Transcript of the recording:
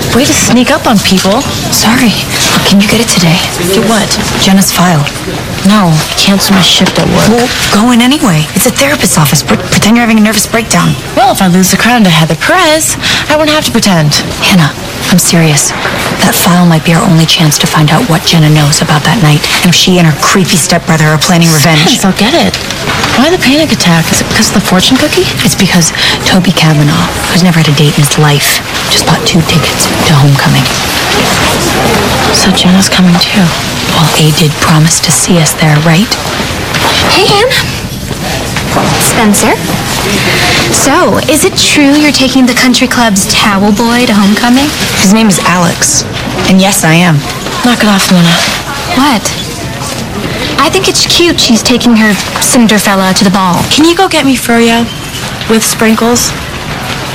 Way to sneak up on people. Sorry. Can you get it today? Get what? Jenna's file. No, cancel my shift at work. Well, go in anyway. It's a therapist's office. Pretend you're having a nervous breakdown. Well, if I lose the crown to Heather Perez, I won't have to pretend. Hannah, I'm serious. That file might be our only chance to find out what Jenna knows about that night, and if she and her creepy stepbrother are planning revenge. Yes, I'll get it. Why the panic attack? Is it because of the fortune cookie? It's because Toby Kavanaugh, who's never had a date in his life, just bought 2 tickets to homecoming. So Jenna's coming too. Well, A did promise to see us there, right? Hey, Anne. Spencer. So, is it true you're taking the country club's towel boy to homecoming? His name is Alex. And yes, I am. Knock it off, Mona. What? I think it's cute she's taking her Cinderfella to the ball. Can you go get me Froyo? With sprinkles?